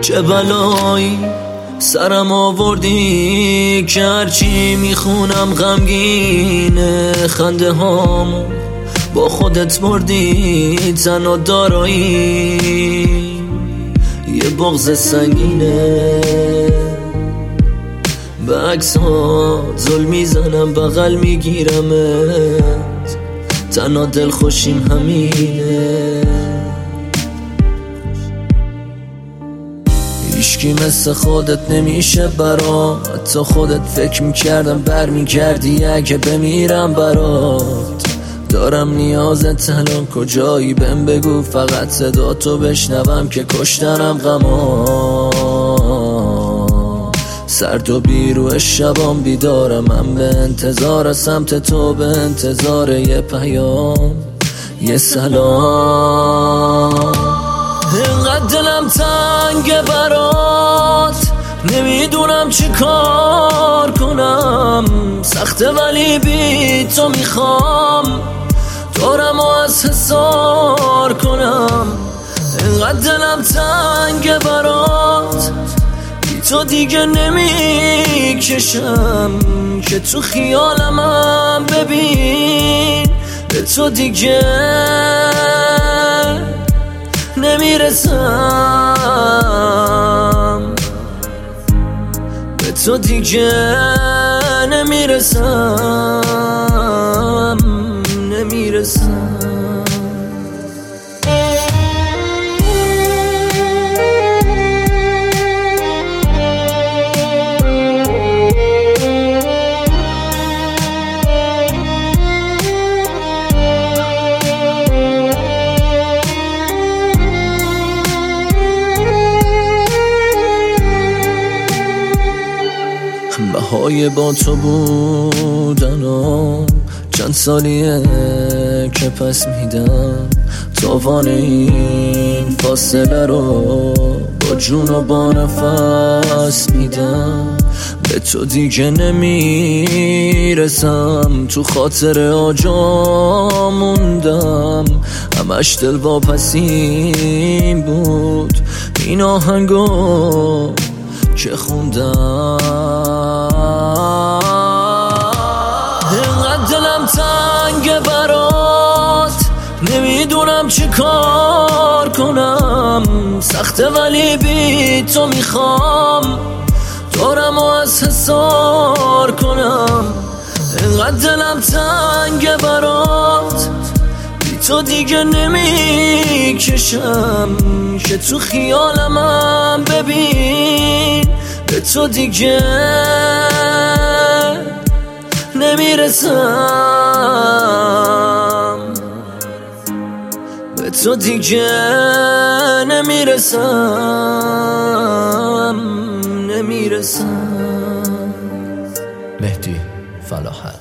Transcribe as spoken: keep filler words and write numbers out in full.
چه بلایی سرم آوردی که هرچی میخونم غمگینه. خنده هامو با خودت بردی، زن و دارایی یه بغض سنگینه. به عکس ها ظلم میزنم، بغل میگیرمت، تنها دل خوشیم همینه. هیچکی مثل خودت نمیشه برات، حتی خودت فکر میکردم بر میگردی اگه بمیرم برات. دارم نیازت الان کجایی بهم بگو، فقط صدا تو بشنوم که کشتنم غما. سرد و بیرو شبام بیدارم، من به انتظار سمت تو، به انتظار یه پیام، یه سلام. اینقدر دلم تنگه برات، نمیدونم چی کار کنم. سخته ولی بی تو میخوام دورم و از حسار کنم. اینقدر دلم تنگه برات، بی تو دیگه نمیکشم که تو خیالمم ببین. به تو دیگه نمیرسم، به تو دیگه نمیرسم، نمیرسم. بهای با تو بودن و چند سالیه که پس میدم. تاوان این فاصله رو با جون و با نفس میدم. به تو دیگه نمیرسم، تو خاطر آجا موندم. همش دل واپسین بود این آهنگو که خوندم. اینقدر دلم تنگه برات، نمیدونم چی کار کنم. سخته ولی بی تو میخوام دورم و از حسار کنم. اینقدر دلم تنگه برات، بی تو دیگه نمیکشم که تو خیالمم ببین. به تو دیگه نمیرسم، به تو دیگه نمیرسم، نمیرسم. مهدی فلاحت.